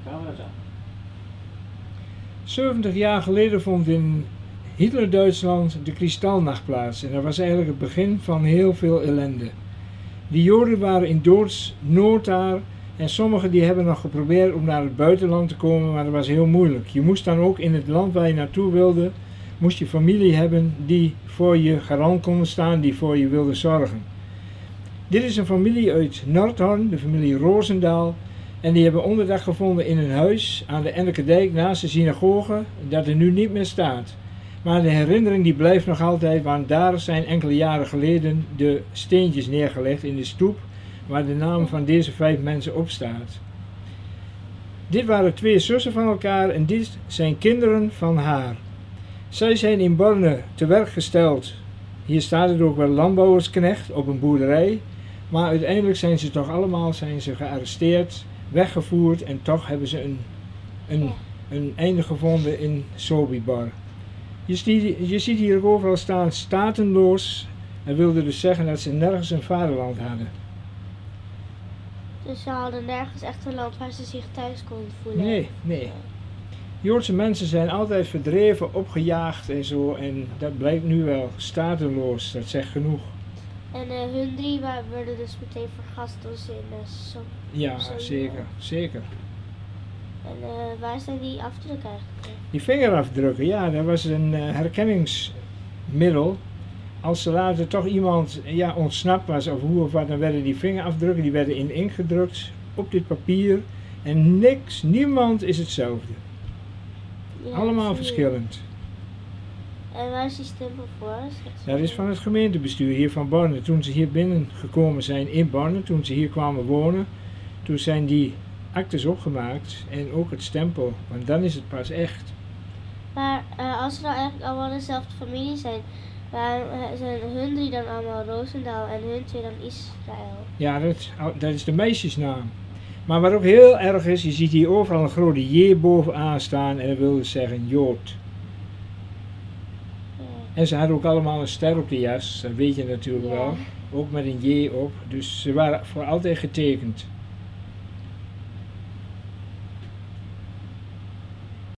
Camera's aan. 70 jaar geleden vond in Hitler-Duitsland de Kristallnacht plaats en dat was eigenlijk het begin van heel veel ellende. De Joden waren in doodsnood daar en sommigen die hebben nog geprobeerd om naar het buitenland te komen, maar dat was heel moeilijk. Je moest dan ook in het land waar je naartoe wilde, moest je familie hebben die voor je garant konden staan, die voor je wilde zorgen. Dit is een familie uit Noordhorn, de familie Roosendaal. En die hebben onderdak gevonden in een huis aan de Ennekerdijk naast de synagoge, dat er nu niet meer staat. Maar de herinnering die blijft nog altijd, want daar zijn enkele jaren geleden de steentjes neergelegd in de stoep, waar de naam van deze 5 mensen op staat. Dit waren 2 zussen van elkaar en dit zijn kinderen van haar. Zij zijn in Borne te werk gesteld. Hier staat het ook wel landbouwersknecht op een boerderij. Maar uiteindelijk zijn ze toch allemaal gearresteerd, weggevoerd en toch hebben ze een einde gevonden in Sobibor. Je ziet hier ook overal staan statenloos. Dat wilde dus zeggen dat ze nergens een vaderland hadden. Dus ze hadden nergens echt een land waar ze zich thuis konden voelen? Nee. Joodse mensen zijn altijd verdreven, opgejaagd en zo en dat blijkt nu wel statenloos, dat zegt genoeg. En hun 3 werden dus meteen vergast als in Ja, zeker. En waar zijn die afdrukken eigenlijk? Die vingerafdrukken, ja, dat was een herkenningsmiddel. Als er later toch iemand ontsnapt was of hoe of wat, dan werden die vingerafdrukken, die werden in inkt gedrukt op dit papier. En niemand is hetzelfde. Ja, Allemaal verschillend. En waar is die stempel voor? Dat is van het gemeentebestuur hier van Borne. Toen ze hier binnengekomen zijn in Borne, toen ze hier kwamen wonen, toen zijn die actes opgemaakt en ook het stempel, want dan is het pas echt. Maar als ze nou eigenlijk allemaal dezelfde familie zijn, waarom zijn hun 3 dan allemaal Roosendaal en hun 2 dan Israël? Ja, dat is de meisjesnaam. Maar wat ook heel erg is, je ziet hier overal een grote J bovenaan staan en dat wil dus zeggen Jood. En ze hadden ook allemaal een ster op de jas, dat weet je natuurlijk wel. Ook met een J op, dus ze waren voor altijd getekend.